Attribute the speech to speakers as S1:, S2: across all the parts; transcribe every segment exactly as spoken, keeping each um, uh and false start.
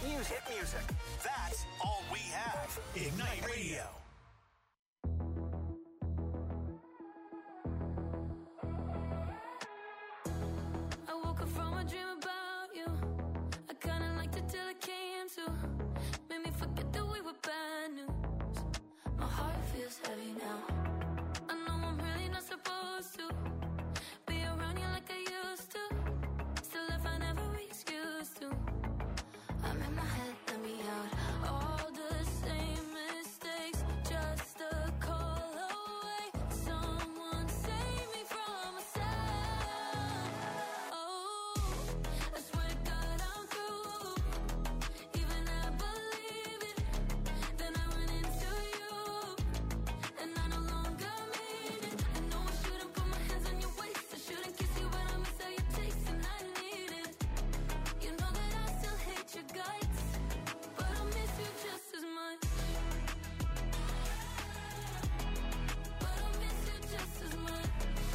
S1: music. Hit music. That's all we have. Ignite Radio.
S2: I woke up from a dream about you. I kinda liked it till it came to. Made me forget that we were bad news. My heart feels heavy now. I know I'm really not supposed to be around you like I used to. Still I find every excuse to. I'm in my head, let me out. All the same mistakes, just a call away. Someone save me from myself. Oh, I swear to God I'm through. Even I believe it. Then I run into you, and I no longer mean it. I know I shouldn't put my hands on your waist. I shouldn't kiss you, but I miss how you taste, and I need it. You know that I still hate your guts, but I miss you just as much. But I miss you just as much.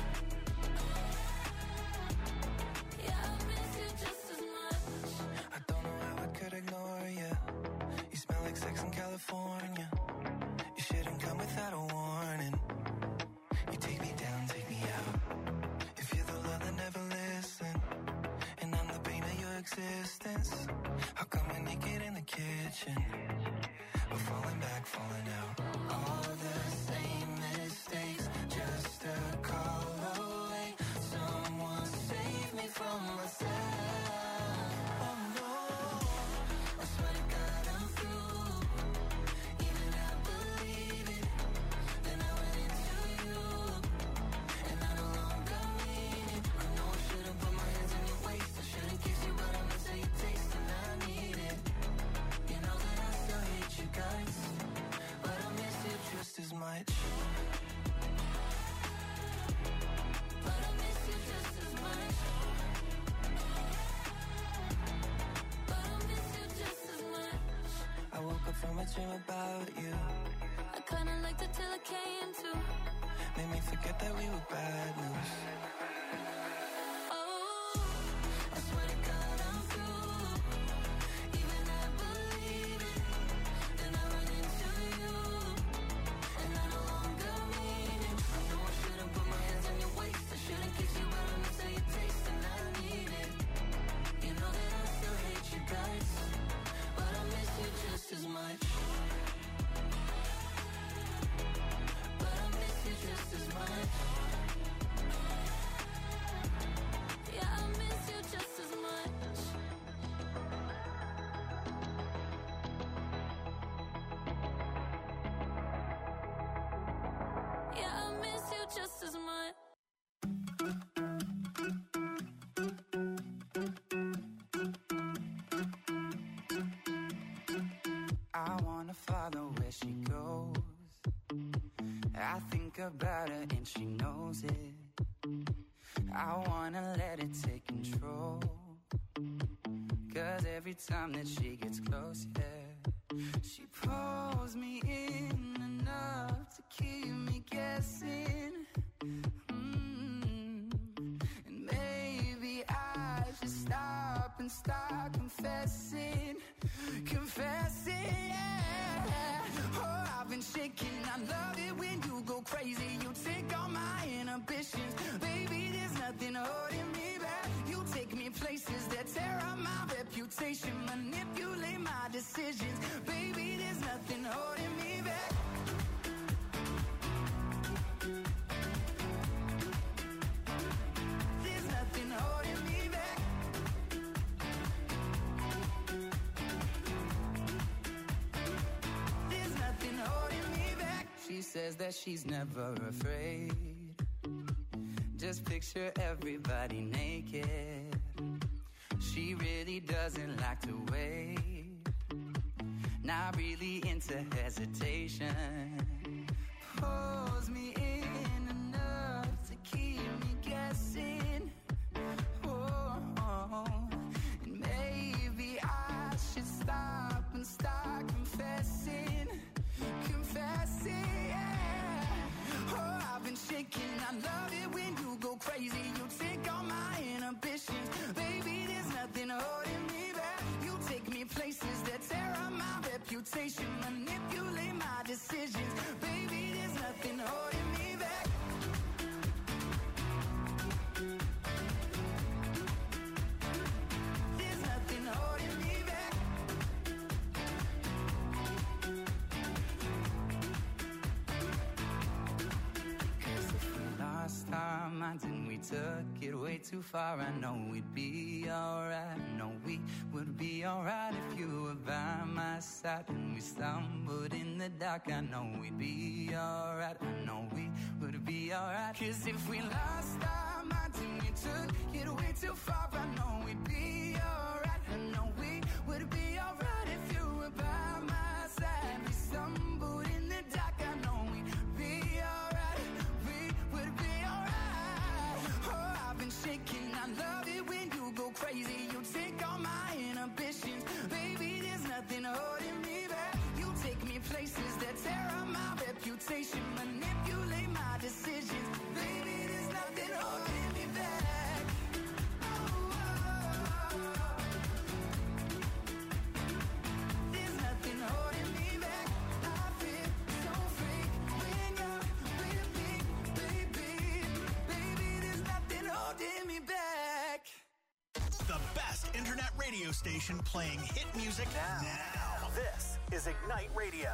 S2: Yeah, I miss you just as much.
S3: I don't know how I could ignore you. You smell like sex in California. You shouldn't come without a warning. You take me down, take me out. If you're the love that never listen, and I'm the pain of your existence, how come we're naked in the kitchen? We're falling back, falling out. All the same mistakes, just a call away. Someone save me from myself. Oh no, I swear to God I'm through. Even I believe it. Then I went into you, and I no longer mean it. I know I shouldn't put my hands on your waist. I shouldn't kiss you, but I miss how you taste, and I need it. You know that I still hate you guys, but I miss you just as much.
S2: But I miss you just as much. But I miss you just as much.
S3: I woke up from a dream about you.
S2: I kinda liked it till it came to.
S3: Made me forget that we were bad news.
S2: Oh, I swear to God I'm through. Even I believe it. Then I run into you, and I no longer mean it. I know I shouldn't put my hands on your waist. I shouldn't kiss you, but I miss how you taste, and I need it. You know that I still hate you guys, but I miss you just as much. But I miss you just as much. Yeah, I miss you just as much. Yeah, I miss you just as much.
S4: I wanna follow where she goes. I think about her and she knows it. I wanna let it take control. Cause every time that she gets close, yeah, she pulls me in enough to keep me guessing. Mm. And maybe I should stop and start confessing. Confessing, yeah. Oh, I've been shaking. I love it when you go crazy. You take all my inhibitions. Baby, there's nothing holding me back. You take me places that tear up my reputation. Manipulate my decisions. Baby, there's nothing holding me back. There's nothing holding me back. There's nothing holding me back. She says that she's never afraid. Just picture everybody naked. She really doesn't like to wait. Not really into hesitation. Pulls me in enough to keep me guessing. Oh, oh. And maybe I should stop and start confessing. Confessing, yeah. Oh, I've been shaking. I love it when you go crazy. You take all my inhibitions. Baby, there's nothing holding me back. You take me places too far. I know we'd be alright. I know we would be alright if you were by my side. When we stumbled in the dark, I know we'd be alright. I know we would be alright. Cause if we lost our minds and we took it way too far, I know we'd be alright. I know we would be alright if you were by my side. We stumbled in the dark, I know we'd be alright. We would be alright. Oh, I've been shaking, I love it when you go crazy. You take all my inhibitions, baby, there's nothing holding me back. You take me places that tear up my reputation, manipulate my decisions, baby, there's nothing holding me back. Oh, oh, oh. There's nothing holding me back. I feel so free when you're with me, baby. Baby, there's nothing holding me back.
S1: The best internet radio station playing hit music now. now. This is Ignite Radio.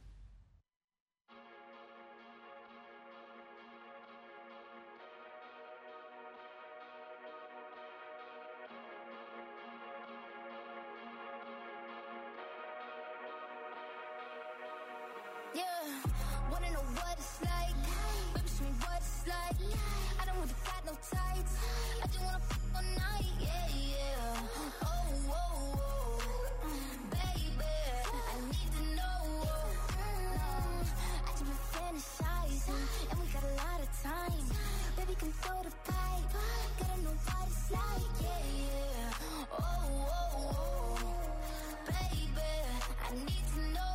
S2: Yeah, wanna know what it's like? Baby, show me what it's like. I don't really got no tights. I just wanna f*** all night, yeah, yeah. Oh, oh, oh, baby, I need to know. Mm, I just been fantasizing, and we got a lot of time. Baby, come throw the pipe. Gotta know what it's like, yeah, yeah. Oh, oh, oh, baby, I need to know.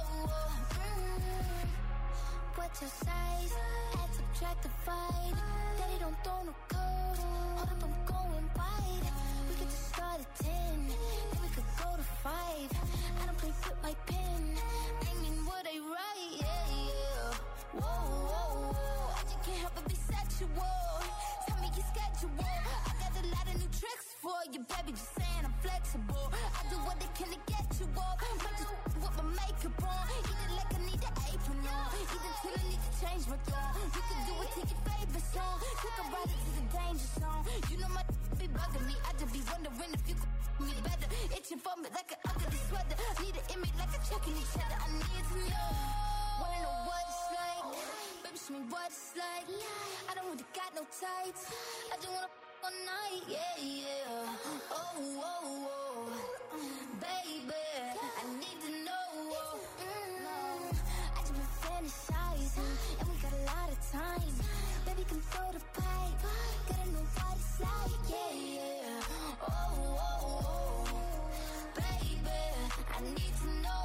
S2: What's your size? Add, subtract, divide. Daddy don't throw no code. Hold up, I'm going wide. We could just start at ten, then we could go to five. I don't play with my pen. I mean what I write, yeah, yeah. Whoa, whoa, whoa. I just can't help but be sexual. Tell me your schedule. I got a lot of new tricks for you, baby. Just saying I'm flexible. I do what they can to get you up. Might just with my makeup on. Eat it like I need an apron on. Eat it till I need to change my thought. You can do it to your favorite song. Take a ride into the danger zone. You know my be bugging me. I just be wondering if you could me better. Itching for me like an ugly sweater. Need an image like a checking each other. I need to know. Wanna know what it's like? Baby, show me what it's like. I don't really got no tights. I just wanna f*** all night, yeah, yeah. Oh, oh, oh, baby, I need to know. Mm, I just been fantasizing, and we got a lot of time. Baby, come throw the pipe. Gotta know what it's like, yeah, yeah. Oh, oh, oh, baby, I need to know.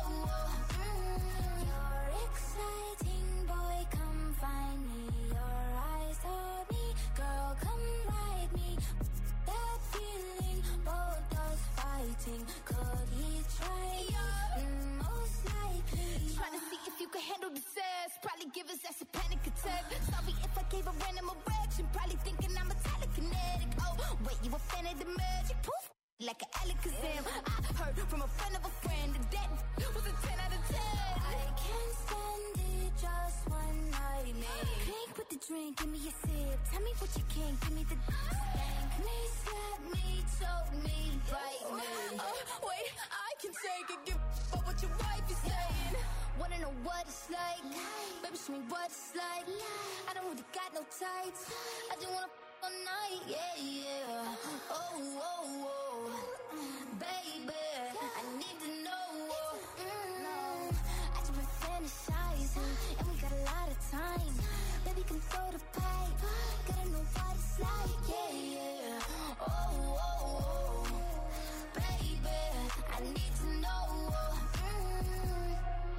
S2: Mm, you're exciting, boy, come find me. Your eyes on me, girl, come ride me. That feeling, both us fighting. Could he try? Mm, most likely. Trying to see if you can handle the sass. Probably give us that's a panic attack. Sorry if I gave a random erection. Probably thinking I'm a telekinetic. Oh, wait, you a fan of the magic? Poof, like an Alakazam. I heard from a friend of a friend that that was a ten out of ten. I can't stand it, just one night, man. Clink with the drink, give me a sip. Tell me what you can, give me the spank me, slap me, choke me, bite me. Oh, wait, I can take it, give a what your wife is saying. Wanna know what it's like? Baby, show me what it's like. I don't really got no tights. I just wanna f*** all night, yeah, yeah. Oh, oh, oh, baby, I need to know. Mm, I just been fantasizing, and we got a lot of time. Baby, come throw the pipe. Gotta know what it's like, yeah, yeah. Oh, oh, oh, baby, I need to know. Mm.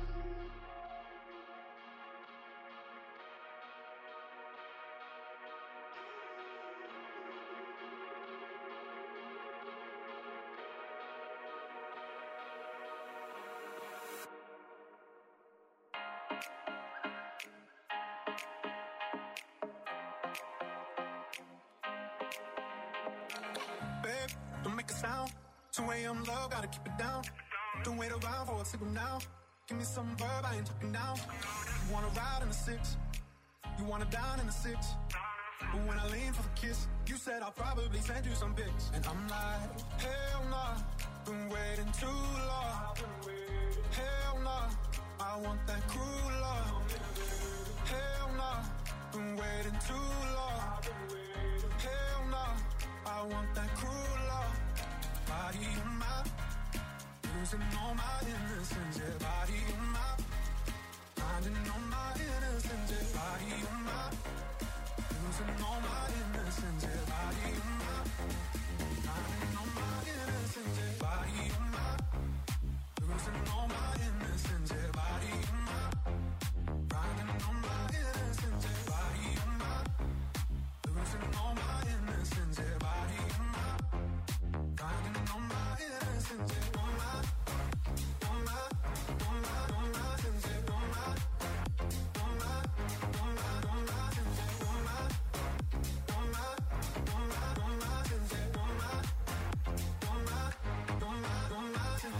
S5: Babe, don't make a sound. two a.m. low, gotta keep it down. Don't wait around for a signal now. Give me some verb, I ain't talking down. You wanna ride in the six, you wanna down in the six. But when I leaned for the kiss, you said I'll probably send you some pics. And I'm like, hell nah, been waiting too long. Hell nah, I want that cruel love. Hell nah, been waiting too long. Hell nah, I want that cruel love. Body in my, losing all my innocence. Yeah, body in my, finding all my innocence. Yeah, body in my, losing all my innocence. Yeah, body in my, finding all my innocence. Yeah, body in my, losing all my innocence. Yeah, body in my, finding all my innocence. Yeah, body in my, losing all my innocence. Yeah, body in my, finding all my innocence. Yeah, all my, all my, all my, all my sins. Yeah, all my, all my, all my, all my sins. Yeah, all my, all my, all my, all my sins. Yeah, all my, all my, all my, all my sins.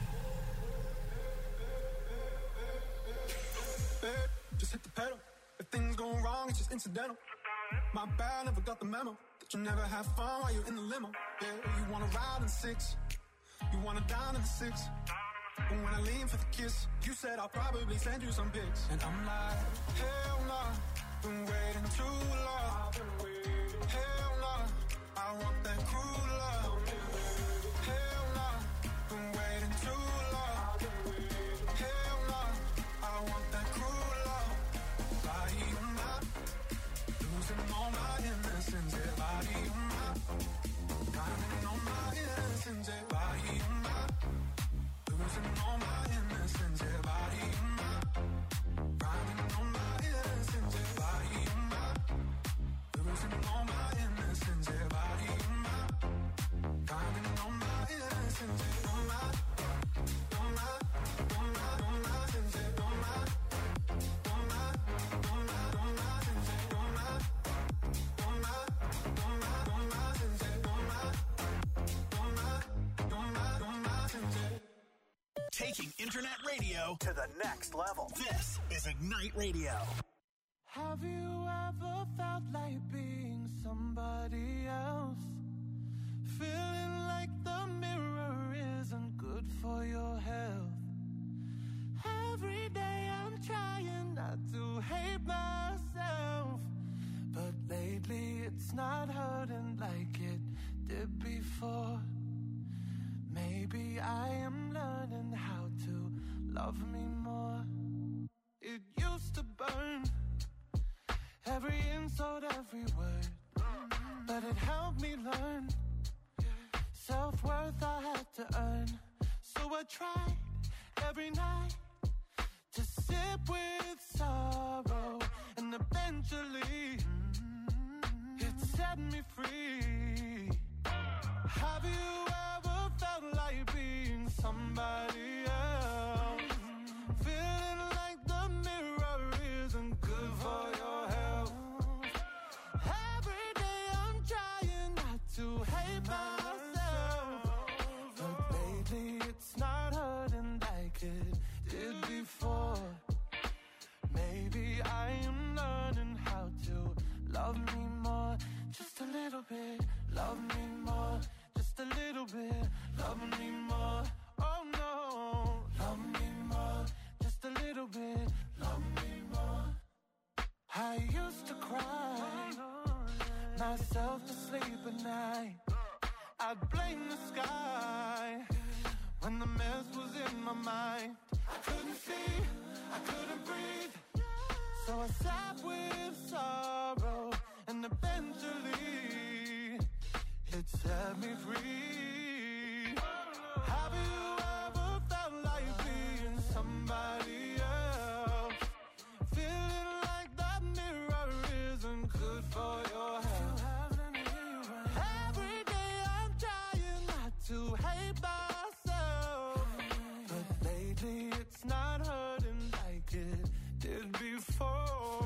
S5: Babe, just hit the pedal. If things go wrong, it's just incidental. My bad, never got the memo that you never have fun while you're in the limo. Yeah, you wanna ride in six, you wanna dine in the six. But when I lean for the kiss, you said I'll probably send you some pics. And I'm like, hell nah, been waiting too long. Hell nah, I want that cruel love. Hell nah, been waiting too long. Hell nah, I want that cruel love. Body in my, losing all my innocence. Yeah, body in my, finding all my innocence. Yeah, body in my, losing all my innocence. Yeah, body in my, finding all my innocence. Yeah, body in my, losing all my innocence. Yeah, body in my, finding all my innocence. Yeah, all my, all my, all my, all my sins. Yeah, all my, all my, all my, all my sins. Yeah, all my, all my, all my, all my sins. Yeah, all my, all my, all my, all my sins. Yeah.
S1: Taking internet radio to the next level. This is Ignite Radio.
S6: Have you ever felt like being somebody else? Feeling like the mirror isn't good for your health. Every day I'm trying not to hate myself, but lately it's not hurting like it did before. Maybe I am learning how to love me more. It used to burn, every insult, every word, but it helped me learn self-worth I had to earn. So I tried every night to sip with sorrow, and eventually it set me free. Have you ever felt like being somebody else? Feeling like the mirror isn't good for your health. Every day I'm trying not to hate myself, but lately it's not hurting like it did before. Maybe I am learning how to love me more, just a little bit. Love me more, just a little bit. Love me more, oh no. Love me more, just a little bit. Love me more. I used to cry myself to sleep at night. I'd blame the sky when the mess was in my mind. I couldn't see, I couldn't breathe, so I sat with sorrow, and eventually it set me free. Have you ever felt like being somebody else? Feeling like that mirror isn't good for your health. Every day I'm trying not to hate myself, but lately it's not hurting like it did before.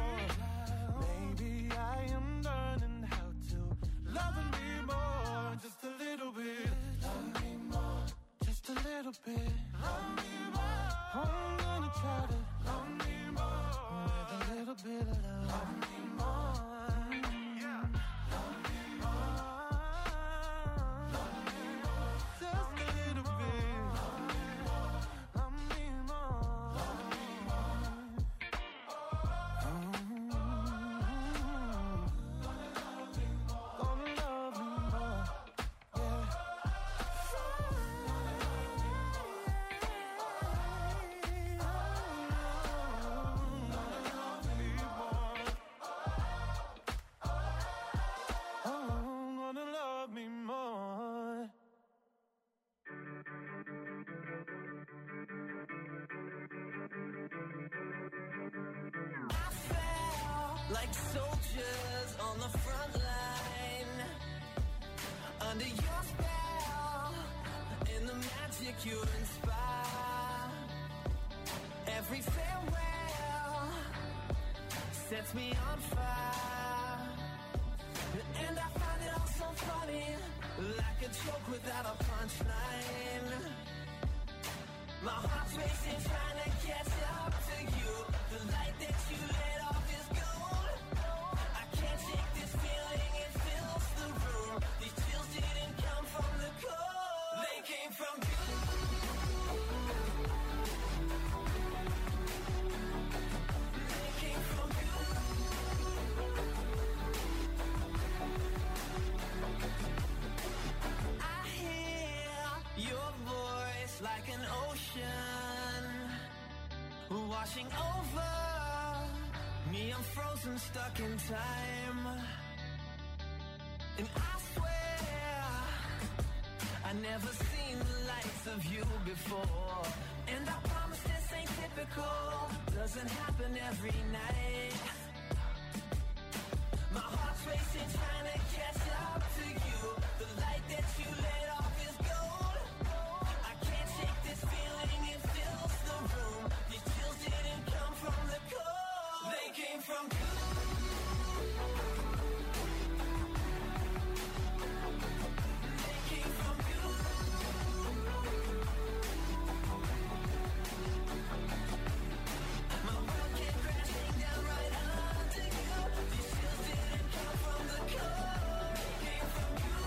S6: Maybe I am learning how to love me more, just a little bit.
S7: like soldiers on the front line. Under your spell, in the magic you inspire. Every farewell sets me on fire. And I find it all so funny, like a joke without a punchline. My heart's racing, trying to catch up to you. The light that you let off is gold. I can't shake this feeling, it fills the room. These chills didn't come from the cold, they came from you. They came from you. I hear your voice like an ocean washing over me. I'm frozen, stuck in time. And I swear I never seen the likes of you before. And I promise this ain't typical, doesn't happen every night. My heart's racing, trying to catch up to you. The light that you let off is gold. I can't shake this feeling, it fills the room. These chills didn't come from the cold, they came from you. They came from you. My world came crashing down right under you. These chills didn't come from the cold, they came from you.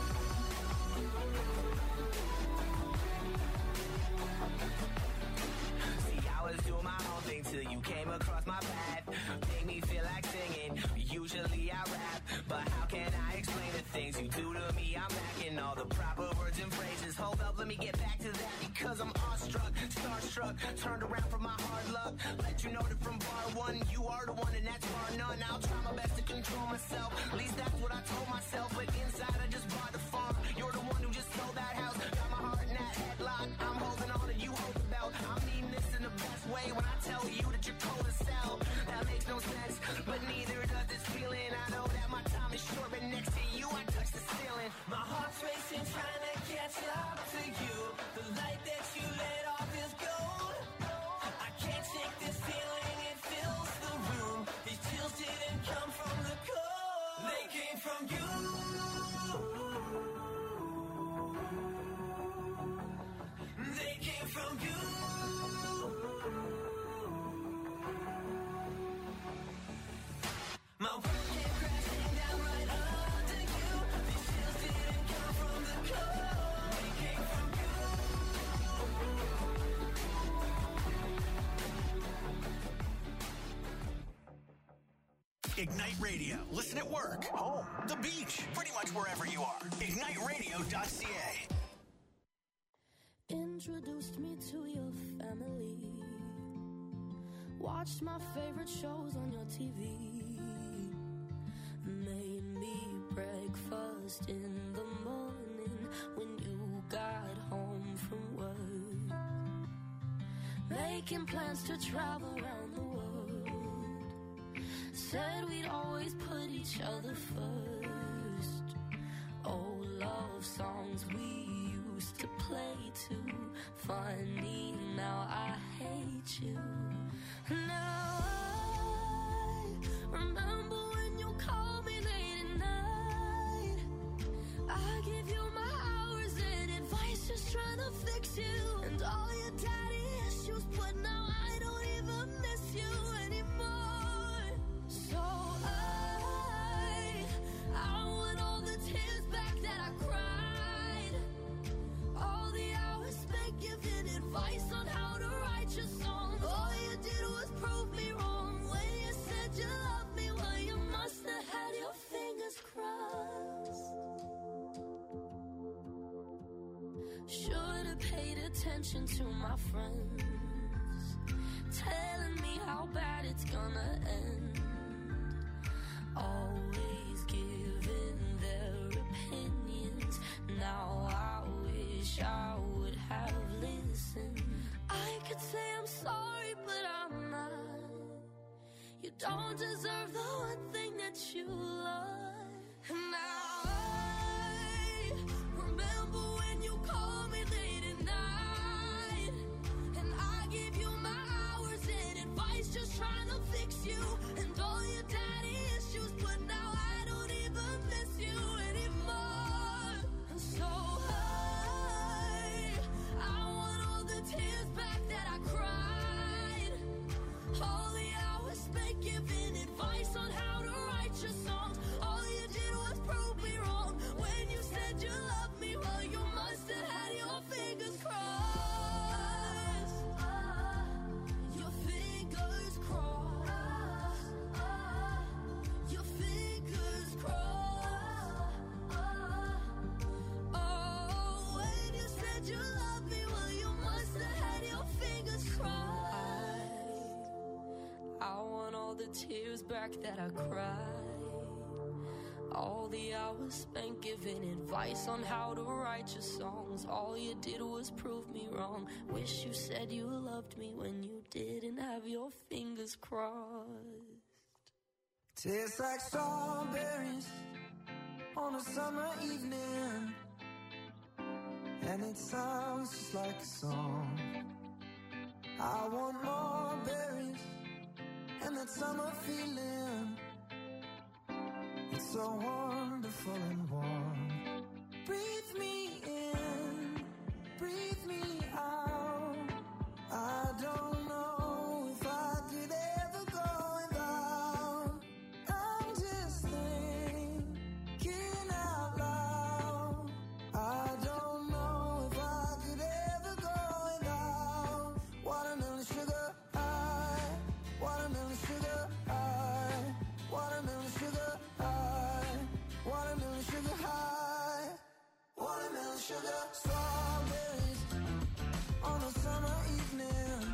S7: See, I was doing my own thing till you came across my path. Made me feel like singing. Usually I rap, but how can I explain the things you do to me? I'm lacking all the proper words and phrases. Hold up, let me get back to that because I'm awestruck, starstruck, turned around from my hard luck. Let you know that from bar one, you are the one and that's bar none. I'll try my best to control myself. At least that's what I told myself. But inside I just bought the farm. You're the one who just sold that house. Got my heart in that headlock. I'm holding on and you hold the belt. I'm needing this in the best way when I tell you that you're cold as hell. That makes no sense, but neither does this feeling. I know that my time is short, but next to you I touch the ceiling. My heart's racing, trying to catch up to you. The light that you let off is gold. I can't shake this feeling, it fills the room. These chills didn't come from the cold, they came from you. They came from you. My world came crashing down right under you. These chills didn't come from the cold, they came from you.
S1: Ignite Radio. Listen at work, home, the beach, pretty much wherever you are. ignite radio dot c a.
S2: Introduced me to your family. Watched my favorite shows on your T V. Made me breakfast in the morning when you got home from work. Making plans to travel around the world. Said we'd always put each other first. Old love songs we used to play too. Funny, now I hate you. Now I remember when you called me late at night. I give you my hours and advice, just trying to fix you. And all your daddy issues, but now I don't even miss you anymore. So I, I want all the tears back that I cried. All the hours spent giving advice on how to write your songs. All you did was prove me wrong when you said you loved me. Well, you must have had your fingers crossed. Should've paid attention to my friends, telling me how bad it's gonna end. Always giving their opinions. Now I wish I would have listened. I could say I'm sorry, but I'm not. You don't deserve the one thing that you love. And now I remember when you called me late at night, and I gave you my hours and advice, just trying to fix you and all your daddy issues. But now I don't even miss you anymore. And so I, I want all the tears back that I cried, all the hours spent giving advice on how to write your songs. All you did was prove me wrong when you said you loved me. Well, you must have had your fingers crossed. Your fingers crossed. Your fingers crossed. Oh, when you said you loved me, well, you must have had your fingers crossed. I want all the tears back that I cried, all the hours spent giving advice on how to write your songs. All you did was prove me wrong. Wish you said you loved me when you didn't have your fingers crossed.
S3: Tastes like strawberries on a summer evening, and it sounds just like a song. I want more berries and that summer feeling. It's so wonderful and warm. Breathe me in, breathe me out. I don't know if I could ever go without. I'm just thinking out loud. I don't know if I could ever go without. Watermelon sugar high, watermelon sugar high, watermelon sugar high, watermelon sugar high, watermelon sugar. Strawberries on a summer evening,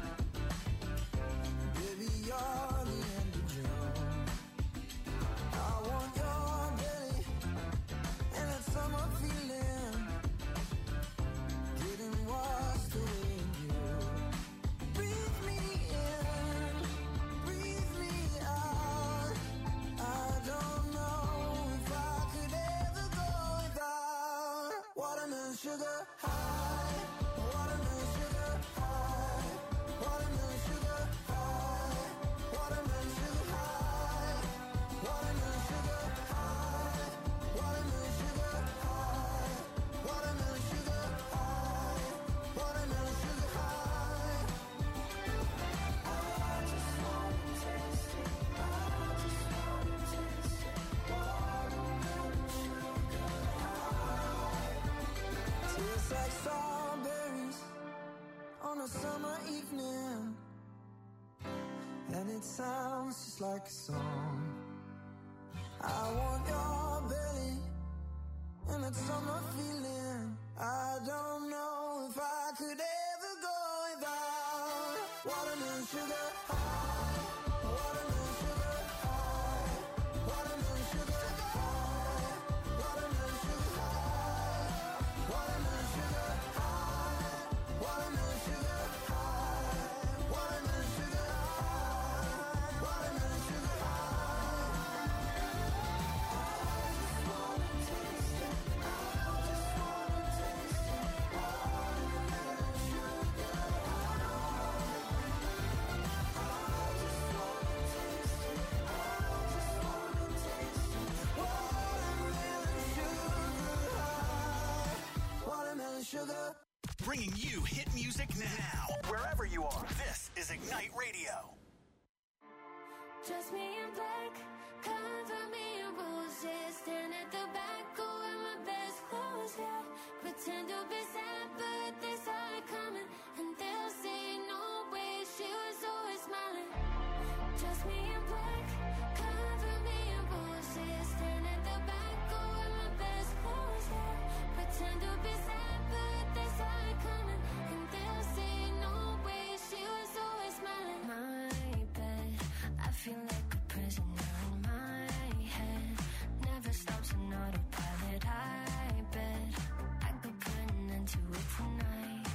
S3: baby, you're the end of June. I want your belly and that summer feeling, getting washed away in you. Breathe me in, breathe me out. I don't know if I could ever go without. Watermelon sugar high, watermelon sugar high, watermelon sugar high, watermelon sugar high, watermelon sugar high, watermelon sugar high, watermelon sugar high, watermelon sugar high. I just wanna taste it, I just wanna taste it. Watermelon sugar high. Tastes like strawberries on a summer evening, and it sounds just like a song. I want your belly and that summer feeling. I don't know if I could ever go without. Watermelon sugar high, watermelon sugar high, watermelon sugar high, watermelon sugar high, watermelon sugar high, watermelon sugar high, watermelon sugar high, watermelon sugar high. I just wanna taste it, I just wanna taste it. Watermelon sugar high. I just wanna taste it, I just wanna taste it. Watermelon sugar high, watermelon sugar.
S1: Bringing you hit music now, wherever you are. This is Ignite Radio.
S2: Dress me in black, cover me in roses. Stand at the back, go in my best clothes, yeah. Pretend to be sad, but they saw it coming, and they'll say no way, she was always smiling. Dress me in black, cover me in roses. Stand at the back, go in my best clothes, yeah. Pretend to be sad, but they saw it coming, and they'll say no way, she was always smiling. My bed, I feel like a prisoner in my head. Never stops on autopilot. I bet I could put an end to it tonight.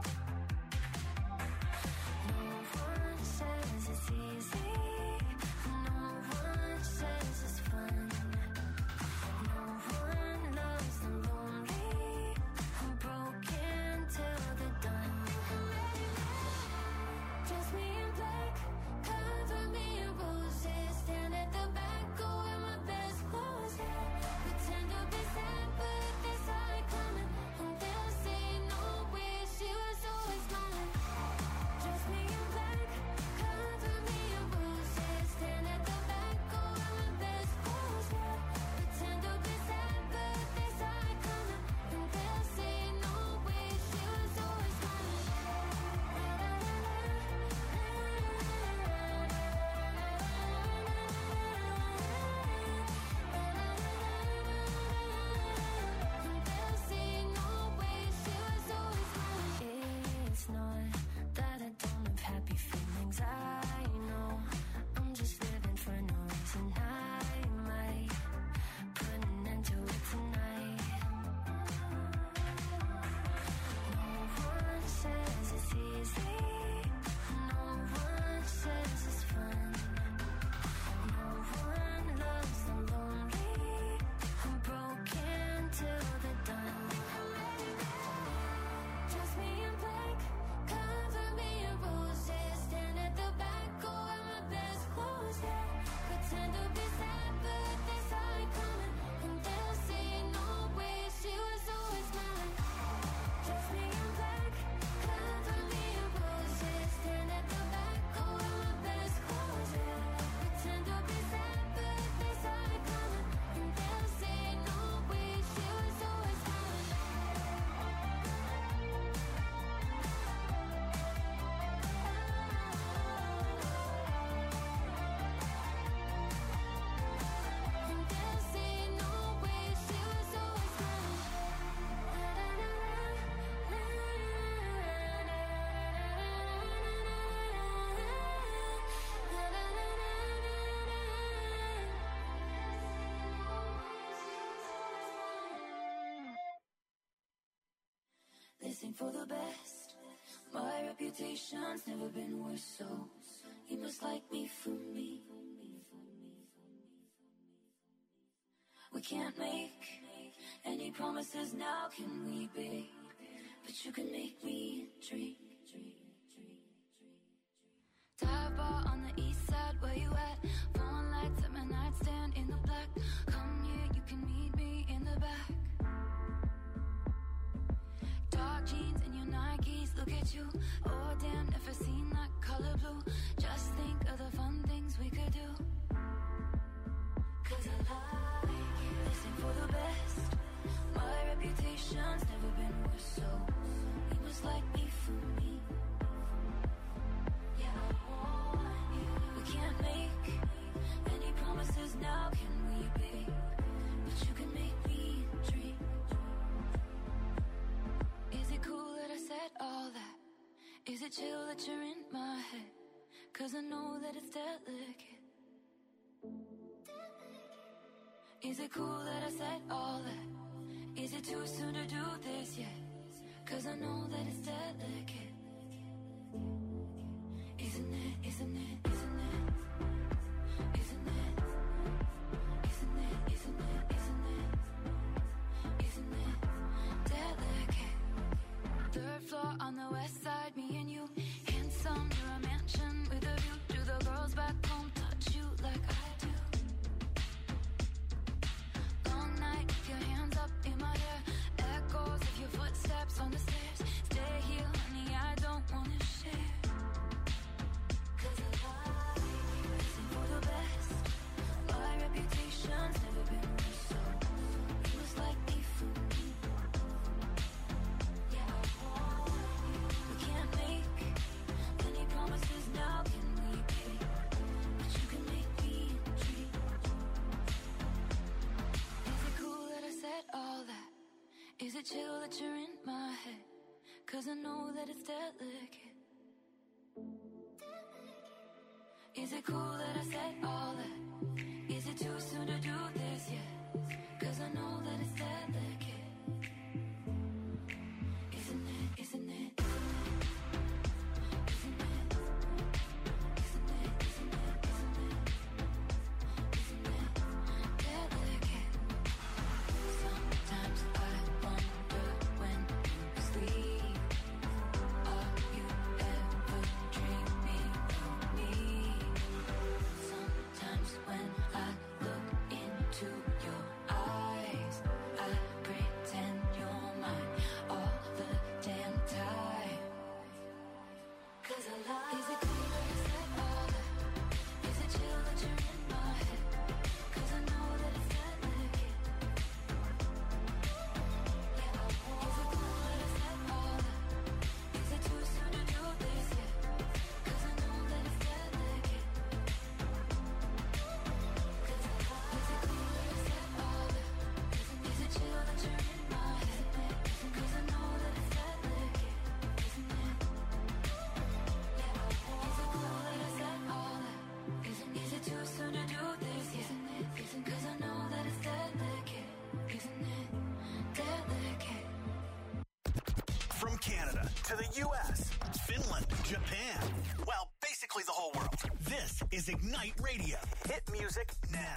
S2: No one says it's easy. ain't for the best. My reputation's never been worse, so you must like me for me. We can't make any promises now, can we, babe? But you can make me dream. Dive bar on the east side, where you at? Phone lights at my nightstand in the black. Come here, you can meet me in the back. Dark jeans and your Nikes, look at you. Oh damn, never seen that color blue. Just think of the fun things we could do. Cause I like you. This ain't for the best. My reputation's never been worse, so you must like me for me. Yeah, I want you. We can't make any promises now, can we, babe? But you can make me dream. Is it cool that I said all that? Is it chill that you're in my head? Cause I know that it's delicate. Is it cool that I said all that? Is it too soon to do this yet? Cause I know that it's delicate. Isn't it, isn't it, isn't it? Isn't it? Isn't it, isn't it, isn't it? Isn't it delicate? Third floor on the west side, me and you. Handsome, near a mansion with a view. Do the girls back home touch you like I do? Long night, keep your hands up in my hair. Echoes of your footsteps on the stairs. Stay here, honey, I don't wanna share. Cause I like you. This ain't for the best. My reputation's never been worse, so you must like me for me. Yeah, I want you. We can't make any promises now, can we, babe? But you can make me dream. Is it cool that I said all that? Is it chill that you're in my head? Cause I know that it's delicate. Is it cool that I said all that? Is it too soon to do this yet? Cause I know that it's delicate. Isn't it, isn't it, isn't it? Isn't it? Isn't it, isn't it, isn't it? Isn't it delicate? Sometimes I wonder when you sleep, are you ever dreaming of me? Sometimes when I look into your eyes, I pretend you're mine all the damn time. Cause I like. Is it cool that I said all that? Is it chill that you're in my head? Cause I know that it's delicate. Yeah, I want. Is it cool that I said all that? Is it too soon to do this yet? Cause I know that it's delicate. Cause I like. Is it cool that I said all that? Is it chill that you're in my head? Cause I know that it's delicate. Isn't it? Yeah, I want. Is it cool that I said all that? Isn't, is it too soon to do this yet? Isn't it? Isn't, cause I know that it's delicate. Isn't it delicate?
S1: From Canada to the U S, Finland, Japan, well, basically the whole world. This is Ignite Radio. Hit music now.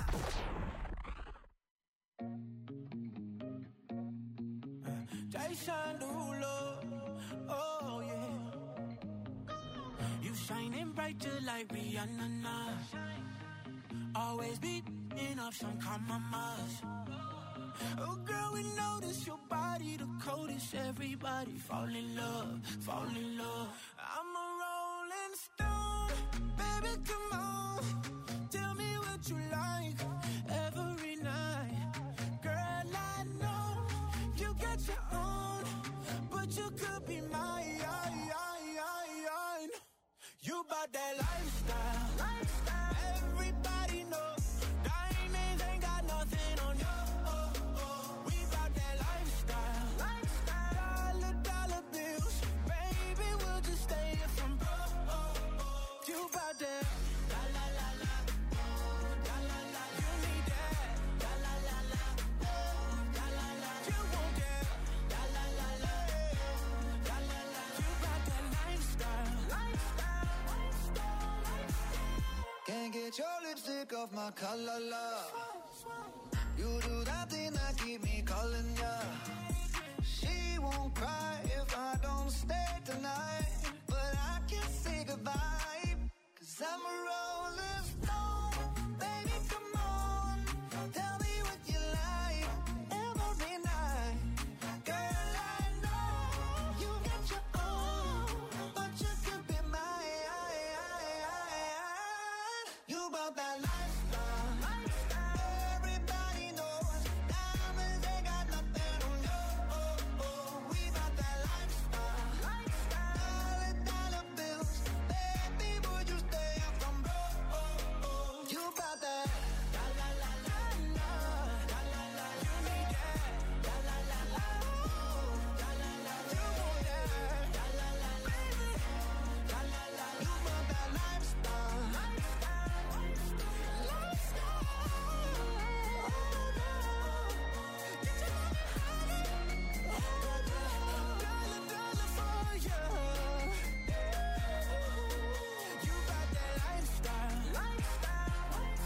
S6: Jason Derulo, oh yeah. You shining bright just like Rihanna now. Always beating up some compromise. Oh girl, we notice your body the coldest. Everybody fall in love, fall in love. I'm a rolling stone, baby, come on. Tell me what you like every night. Girl, I know you got your own, but you could be mine. You bout that lifestyle, lifestyle. Everybody know diamonds ain't got nothing on you. Oh, oh. We bout that lifestyle, lifestyle. Dollar, dollar bills, baby, we'll just stay
S3: off my color, love. You do that thing that keep me calling ya. She won't cry if I don't stay tonight, but I can't say goodbye, 'cause I'm a rolling stone. Baby, come on, tell me what you like every night. Girl, I know you got your own, but you could be mine. You bought that lifestyle, everybody knows diamonds ain't got nothing on you. Oh, oh, we bought that lifestyle, dollar, dollar bills, baby, would you stay up from broke? Oh, oh, you bought that, la la la la la, la la la, you need that, la la la la, la la la, you want that, la la la, baby, la la la, you bought that lifestyle, lifestyle, lifestyle. Get your money higher, dollar, dollar for you. You got that lifestyle, lifestyle,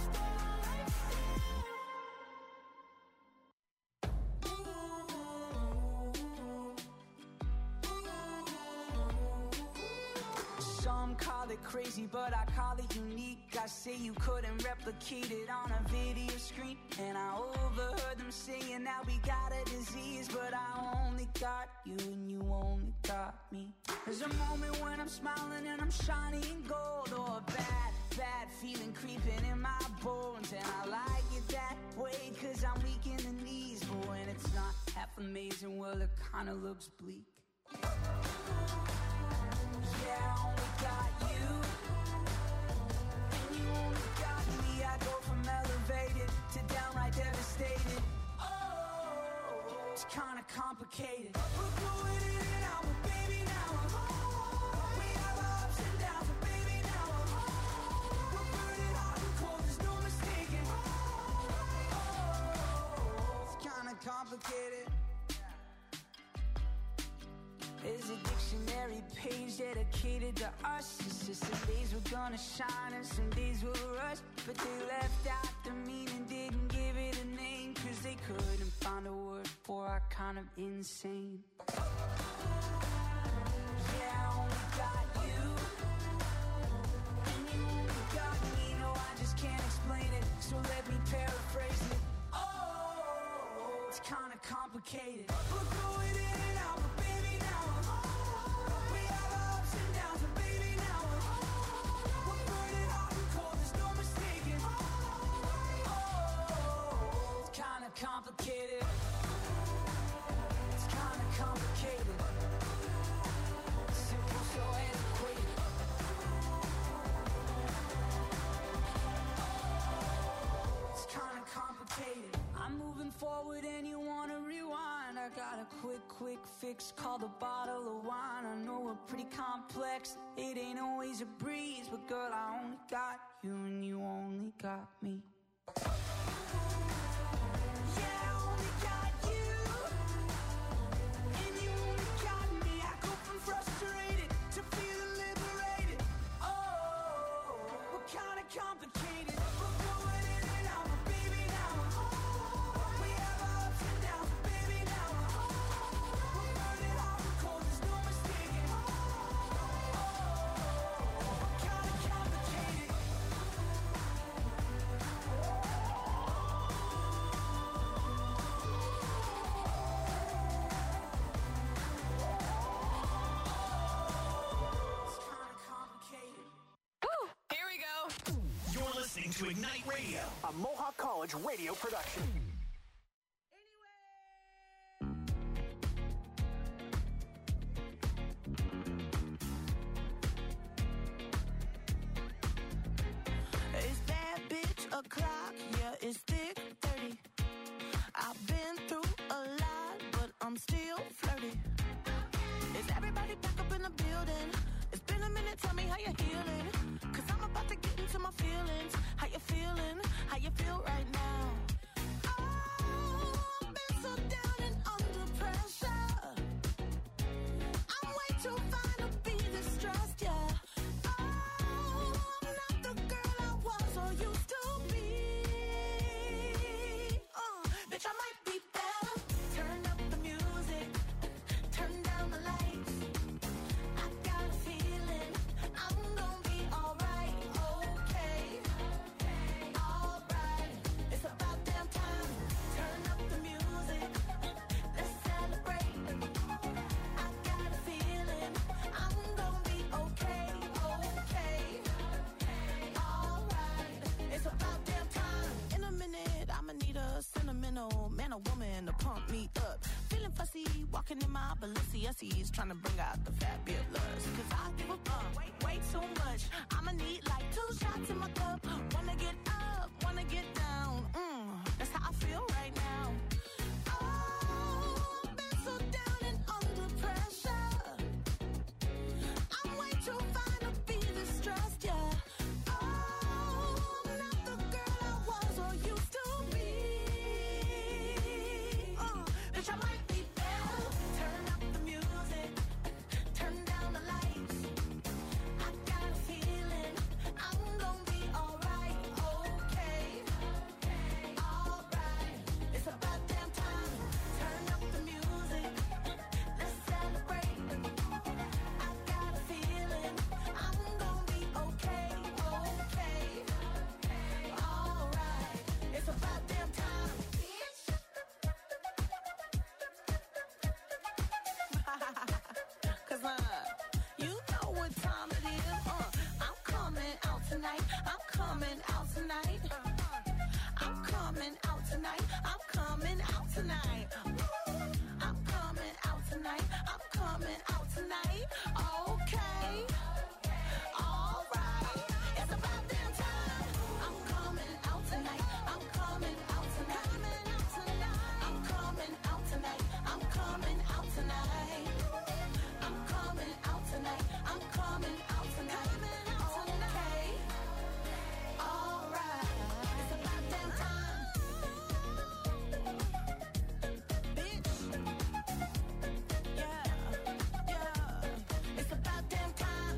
S8: Some call it crazy, but I call it unique. I say you couldn't replicate it on a video screen, and I overheard them saying that we got a disease, but I only got you and you only got me. There's a moment when I'm smiling and I'm shining gold, or a bad, bad feeling creeping in my bones, and I like it that way 'cause I'm weak in the knees, but when it's not half amazing, well, it kinda looks bleak. Yeah, I only got you, and you only got me. I go from elevated to downright devastated. Oh, it's kinda complicated. We're going in and out, but baby, now I'm home. We have our ups and downs, but baby, now I'm home. We're burning hot and cold, there's no mistaking. Oh, it's kinda complicated. There's a dictionary page dedicated to us. It's just some days we're gonna shine and some days we'll rush, but they left out the meaning, didn't give it a name, 'cause they couldn't find a word for our kind of insane. Yeah, I only got you, and you only got me. No, I just can't explain it, so let me paraphrase it. Oh, it's kinda complicated. We're going in and out, but baby, now I'm home. We have our ups and downs, but baby, now I'm home. We're burning hot and cold, there's no mistaking. Oh, it's kinda complicated. It's kinda complicated. Simple, so antiquated. It's kinda complicated. I'm moving forward and you wanna rewind. I got a quick, quick fix called a bottle of wine. I know we're pretty complex, it ain't always a breeze, but girl, I only got you and you only got me. Yeah, I only got you, and you only got me. I go from frustrated to feeling liberated. Oh, we're kinda complicated. We're going in and out, but baby, now I'm home. We have our ups and downs, but baby, now I'm home. We're burning hot and cold, there's no mistaking. Oh, we're kinda complicated. It's kinda complicated.
S1: Here we go. You're listening to Ignite Radio, a Mohawk College radio production.
S9: Is that bitch o'clock? Yeah, it's thick thirty. I've been through a lot, but I'm still flirty. Is everybody back up in the building? It's been a minute, tell me how you're healing. 'Cause I'm about to get into my feelings. How you feeling? How you feel right now? Oh, I've been so down and under pressure. I'm way too fine to be distressed, yeah. Oh, I'm not the girl I was or used to be. a sentimental man or woman to pump me up. Feeling fussy, walking in my Balenciennes, trying to bring out the fabulous. Cause I give a fuck way, way too much. I'ma need like two shots in my cup. Wanna get up, wanna get down. Mm, that's how I feel right now. Oh, I've been so down and under pressure. I'm way too fine to be distressed, yeah. Oh, I'm not the girl I was or used to be. Uh, bitch, I might be better. Turn up the music, turn down the lights. I got a feeling I'm gonna be alright, okay, alright. It's about damn time. Turn up the music, let's celebrate. I got a feeling I'm gonna be okay, okay, alright. It's about damn time. Cause uh, you know what time it is. Uh, I'm coming out tonight. I'm coming out tonight. I'm coming out tonight. I'm coming out tonight. I'm coming out tonight. I'm coming out tonight. Okay. Alright. It's about damn time. I'm coming out tonight. I'm coming out tonight. I'm coming out tonight. I'm coming out tonight. I'm coming out tonight. I'm coming out tonight. Okay. Alright. It's about damn time. Bitch. Yeah. Yeah. It's about damn time.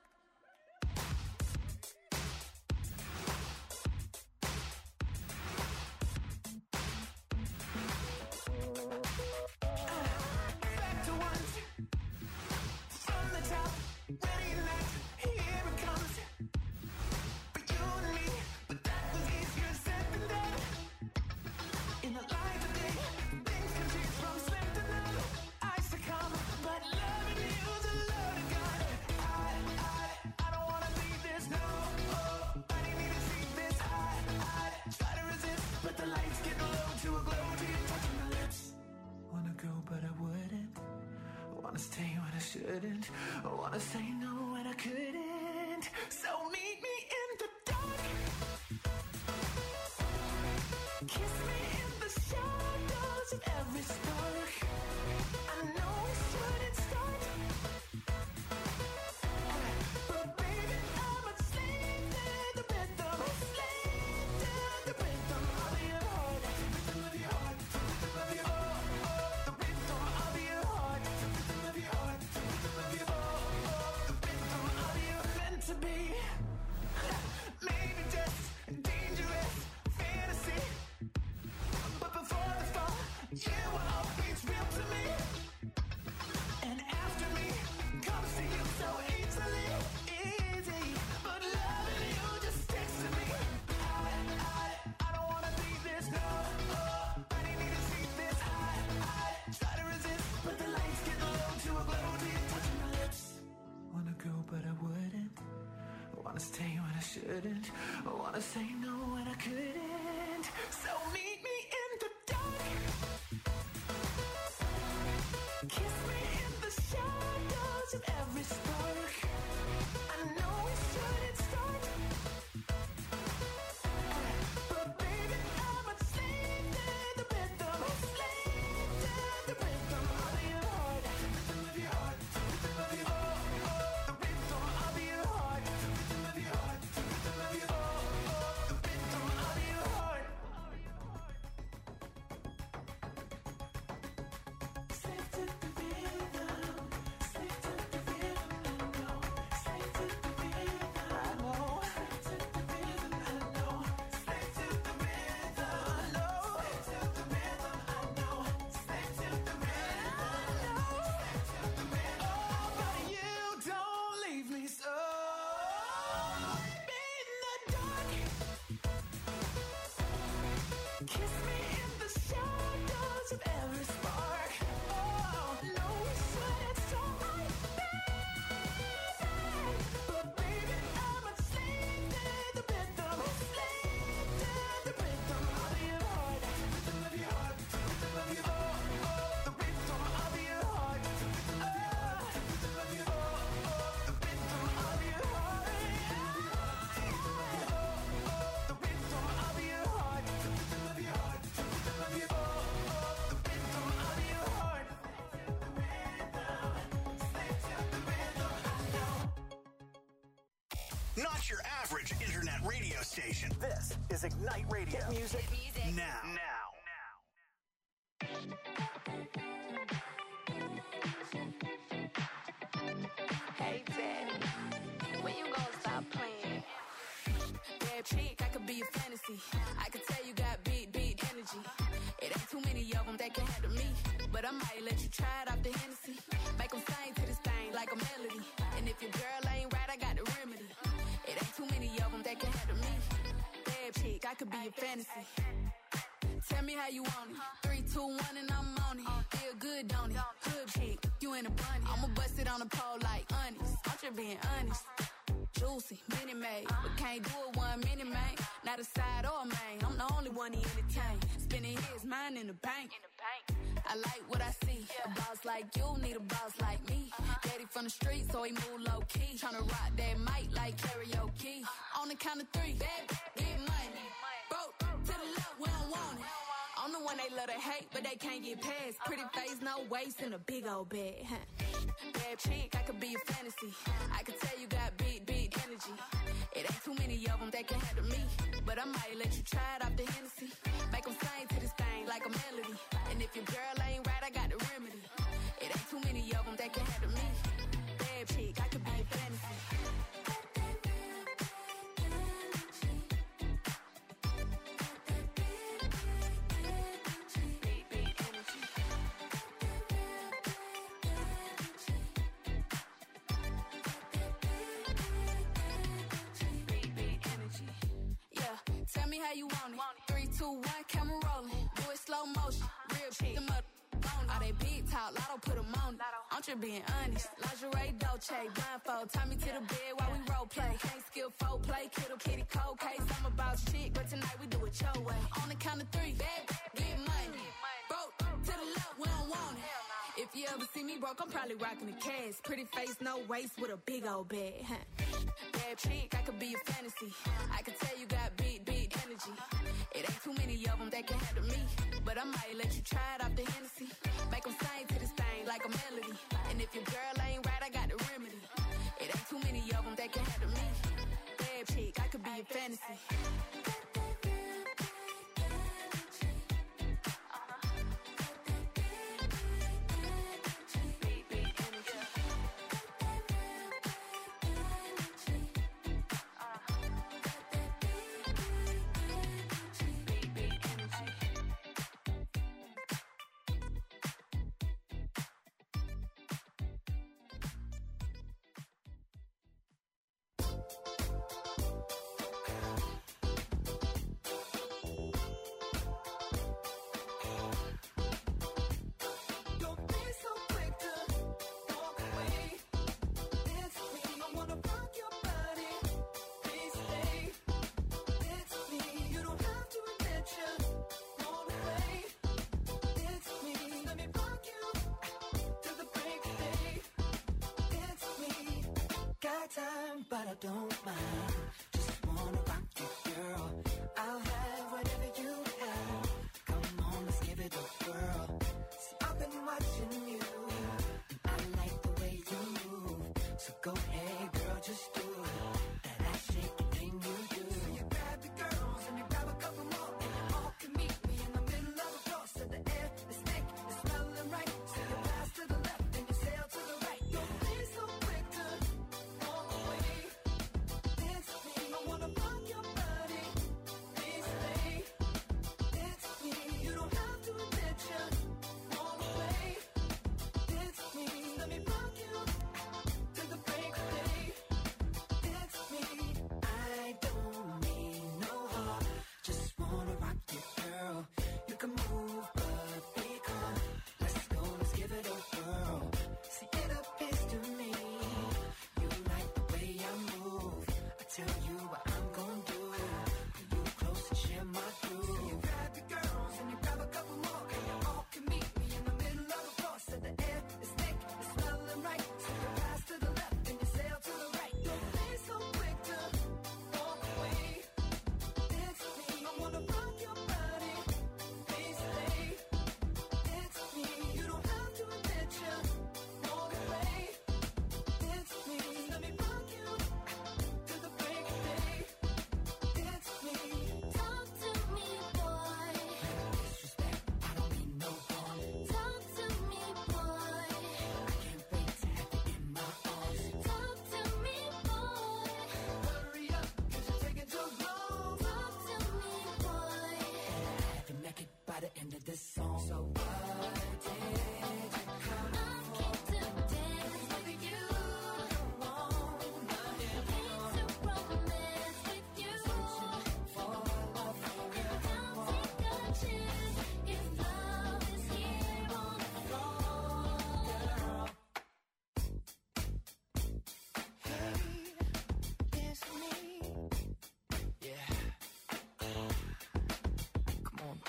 S6: Back to once. From the top. Ready like here it comes. For you and me. But that was easier said than done. In the light of day, things can change from slim to none. I succumb, but loving you's a load of gun. I, I, I don't wanna leave this, no. Oh, I didn't need to see this. I, I try to resist, but the lights get low to a glow to you touching my lips. Wanna go, but I wouldn't. Wanna stay when I shouldn't. Wanna say no when I couldn't. So meet me in the dark. Kiss me in the shadows of every spark. I know we shouldn't start, but baby, I'm a slave to the rhythm. Slave to the rhythm of your heart. The rhythm of your heart. The rhythm of your heart. The rhythm of your heart. The rhythm of your heart. The rhythm of your heart. The rhythm of your meant to be. Maybe just dangerous fantasy. But before the fall, you were always real to me. And after me comes to you so easily, easy. But loving you just sticks to me. I, I, I don't wanna be this, no. Oh, I didn't need to see this. I, I try to resist, but the lights get low to a glow to you touching my lips. Wanna go, but I wouldn't. Wanna stay when I shouldn't. Wanna say no when I couldn't. So meet me in the dark. Kiss me in the shadows of every spark. I know we shouldn't start, but baby, I'm a slave to the rhythm. Slave to the rhythm of your heart. The rhythm of your heart. The rhythm of your heart. The rhythm of your heart. The rhythm of your heart. The rhythm of your heart. The rhythm of your
S1: Not your average internet radio station. This is Ignite Radio.
S7: Hit music.
S1: Hit music. Now. Now.
S10: Hey, Daddy, when you gonna stop playing? Bad chick, I could be a fantasy. I could tell you got big, big energy. It ain't too many of them that can handle me. But I might let you try it off the Hennessy. Make them sing to this thing like a melody. And if your girl ain't right, I got the remedy. It ain't too many of them that can handle me. Bad chick, I could be a fantasy. Tell me how you want it. Three, two, one, and I'm on it. Feel good, don't it? Hood chick, you in a bunny. I'ma bust it on the pole like honest. I'm just being honest. Juicy, mini made, but can't do it one minute, man. Not a side or a main. I'm the only one he entertain. Spending his mind in the bank. I like what I see. A boss like you need a boss like me. Daddy from the street, so he move low key. Tryna rock that mic like karaoke. On the count of three, bad, get money. Broke to the left, we don't want it. I'm the one they love to hate, but they can't get past. Pretty face, no waist, and a big old bag. Huh? Bad chick, I could be a fantasy. I could tell you got big, big energy. It ain't too many of them that can handle me. But I might let you try it off the Hennessy. Make them sing to this thing like a melody. And if your girl ain't right, I got the remedy. It ain't too many of them that can handle me. Bad chick, I could be a fantasy. Tell me how you want it. Three, two, one, camera rolling. Do it slow motion. Real chick. Them up on it. All they big talk, Lotto put them on it. I'm just being honest. Lingerie, Dolce, blindfold. Tie me to the bed while we role play. Can't skill folk play. Kiddo, kitty, cold case. I'm about shit, but tonight we do it your way. On the count of three, bad, get money. Broke to the left, we don't want it. If you ever see me broke, I'm probably rocking the cash. Pretty face, no waist, with a big old bag. Huh? Bad chick, I could be a fantasy. I could tell you got big, big energy. It ain't too many of them that can handle me. But I might let you try it off the Hennessy. Make them sing to this thing like a melody. And if your girl ain't right, I got the remedy. It ain't too many of them that can handle me. Bad chick, I could be a fantasy.
S3: But I don't mind. Just wanna rock you, girl. I'll have whatever you have. Come on, let's give it a whirl. See, I've been watching you, and I like the way you move. So go ahead, girl, just do it. That ass shaking thing you do. So you grab the girls and you grab a couple more, and you all can meet me in the middle of the floor. So the air is thick, it's smelling right. So you pass to the left and you sail to the right. Don't be so quick to walk away. Dance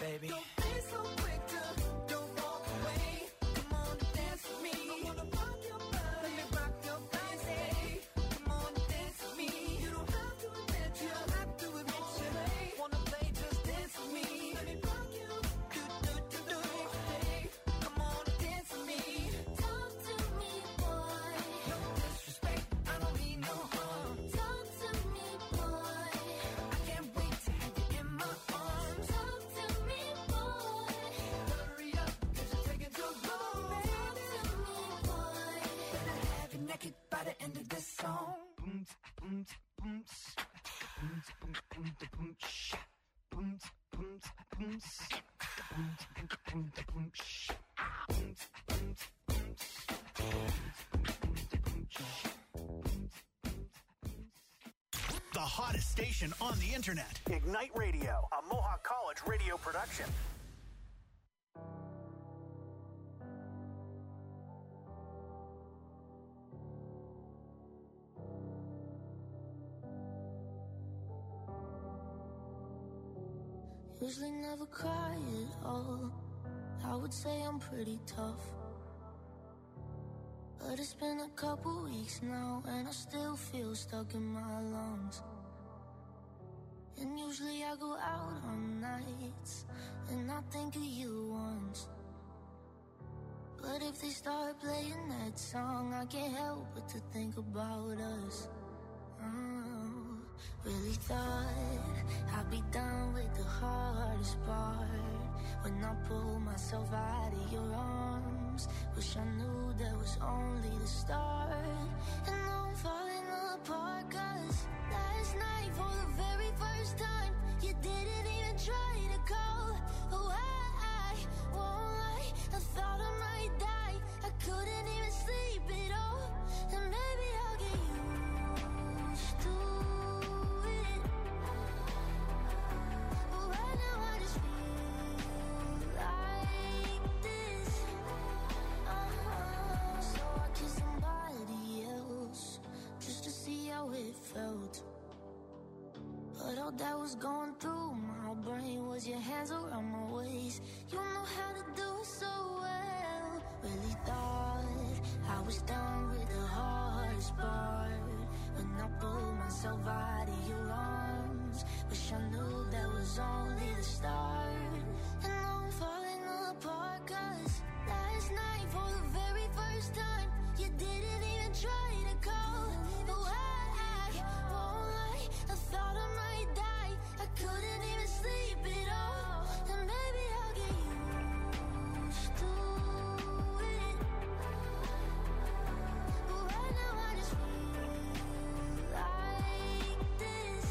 S8: baby.
S4: Don't be so quick to, don't walk away. Come on and dance with me. I wanna rock your body, let me rock your body. Come on and dance with me. You don't have to admit, you don't have to admit you wanna play, just dance with me. Let me rock you, do do do do. Hey, come on and dance with me.
S2: Talk to me, boy.
S4: No disrespect, I don't mean no harm.
S2: Talk to me, boy.
S4: I can't wait to have you in my arms.
S2: Talk to me, boy.
S4: Hurry up, 'cause you're taking too long.
S2: Talk to me, boy.
S4: Better have you naked by the end of this song.
S6: Boom, boom, boom, boom, boom, boom, boom, sh- boom, boom, boom, s- boom, boom, boom, boom, sh- boom, boom, boom, s- boom, boom, boom, sh-
S1: The hottest station on the internet. Ignite Radio, a Mohawk College radio production.
S2: Usually never cry at all. I would say I'm pretty tough, but it's been a couple weeks now and I still feel stuck in my lungs. And usually I go out on nights and I think of you once, but if they start playing that song, I can't help but to think about us. Oh, really thought I'd be done with the hardest part when I pulled myself out of your arms. Wish I knew that was only the start. And now I'm falling apart, 'cause last night for the very first time you didn't even try to call. Oh, I won't lie, I thought I might die. I couldn't even sleep at all. And maybe I'll get used to it, but right now I just feel like this. Uh-huh. So I kissed somebody else just to see how it felt, but all that was going through my brain was your hands around my waist. You know how to do it so well. Really thought I was done with the hardest part when I pulled myself out of your arms. Wish I knew that was only the start. And now I'm falling apart, 'cause last night for the very first time you didn't even try to call. Oh, I won't lie, I thought I might die. I couldn't even sleep at all. And maybe I'll get used to it, but right now I just feel like this.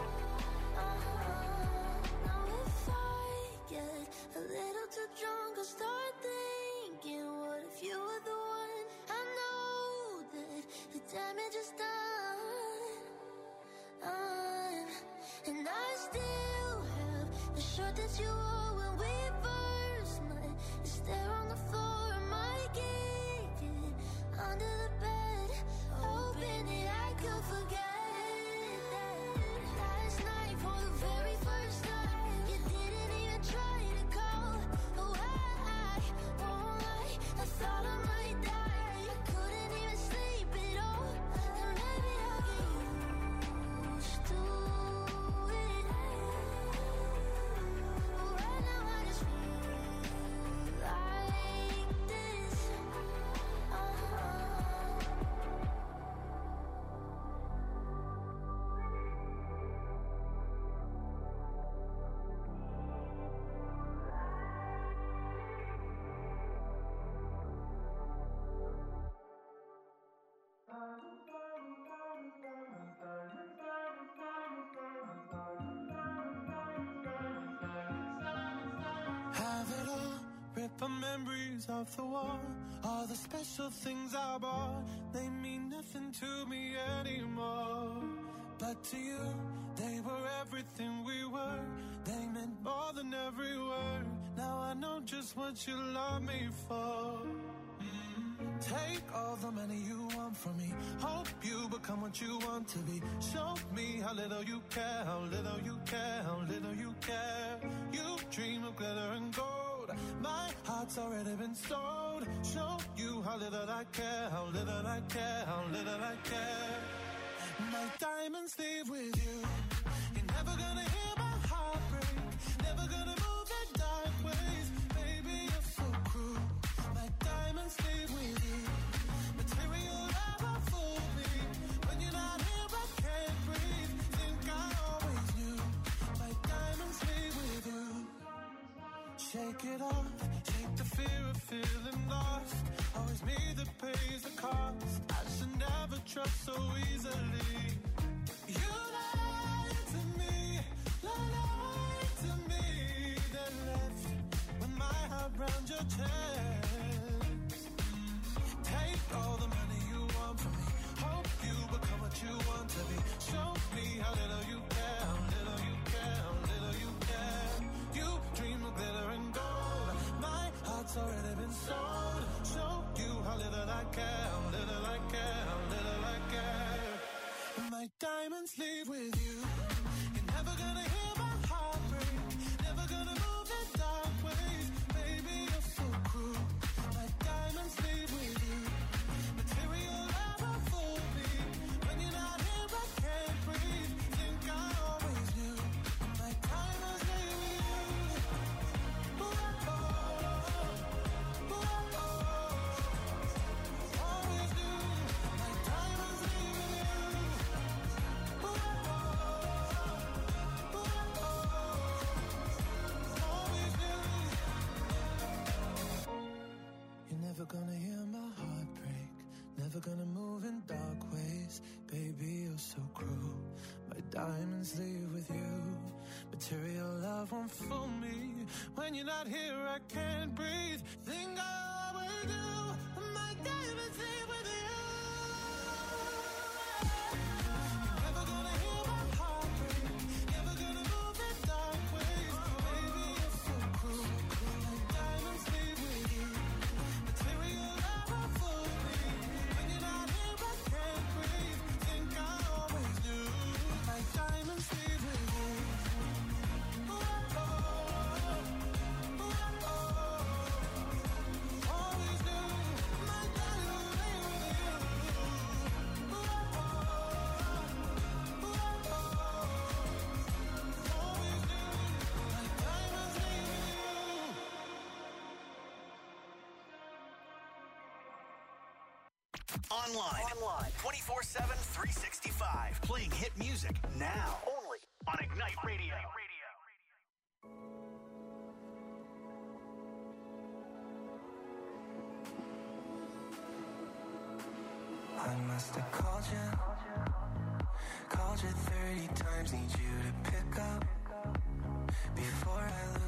S2: Uh-huh. Now if I get a little too drunk, I'll start thinking, what if you were the one? I know that the damage is done, um, and I still have the shirt that you wore when we first met. It's there on the floor, I might kick it under the bed, hoping that I could forget that last night for the very first time you didn't even try to call. Oh, I won't lie, I thought I might die. I couldn't even sleep at all. And maybe I'll get used to it, but right now I just feel like this. Uh-huh.
S6: Have it all, rip our memories off the wall. All the special things I bought, they mean nothing to me anymore. But to you, they were everything we were. They meant more than every word. Now I know just what you love me for. Take all the money you want from me. Hope you become what you want to be. Show me how little you care, how little you care, how little you care. You dream of glitter been sold. Show you how little I care, how little I care, how little I care. My diamonds leave with you. You're never gonna hear my heart break. Never gonna move in dark ways. Baby, you're so cruel. My diamonds leave with you. Material never fooled me. When you're not here, I can't breathe. Think I always knew. My diamonds leave with you. Shake it off. Shake the fear of feeling lost. Always me that pays the cost. I should never trust so easily. You lied to me, lied to me, then left with my heart round your chest. Take all the money you want from me. Hope you become what you want to be. Show me how little you care, how little you care, how little you care. You dream of glitter and gold. My heart's already been sold. Show you how little I care, how little I care, how little I care. My diamonds leave with you. You're never gonna hear my heart break. Never gonna move in dark ways. Baby, you're so cruel. My diamonds leave with you. Material never fooled me. When you're not here, I can't breathe. Think I always knew. My diamonds leave with you. Ooh, oh, ooh, oh, always knew. My diamonds leave with you. You're never gonna hear my heart break. Never gonna move in dark ways. Baby, you're so cruel. My diamonds leave with you. Material love won't fool me. When you're not here, I can't breathe. Think I always do. My diamonds leave with you. Never gonna hear my heart break. Never gonna move in dark ways. Baby, you're so cruel. My diamonds leave with you. Material never fooled me. When you're not here, I can't breathe. Think I always knew. My diamonds leave with you. Ooh, oh, ooh, oh, always knew. My diamonds leave with you. Ooh, oh, ooh, oh, always knew. My diamonds leave with you.
S1: Online. Online. twenty-four seven, three sixty-five. Playing hit music now. Only on Ignite Radio.
S3: I must have called you, called you thirty times, need you to pick up before I lose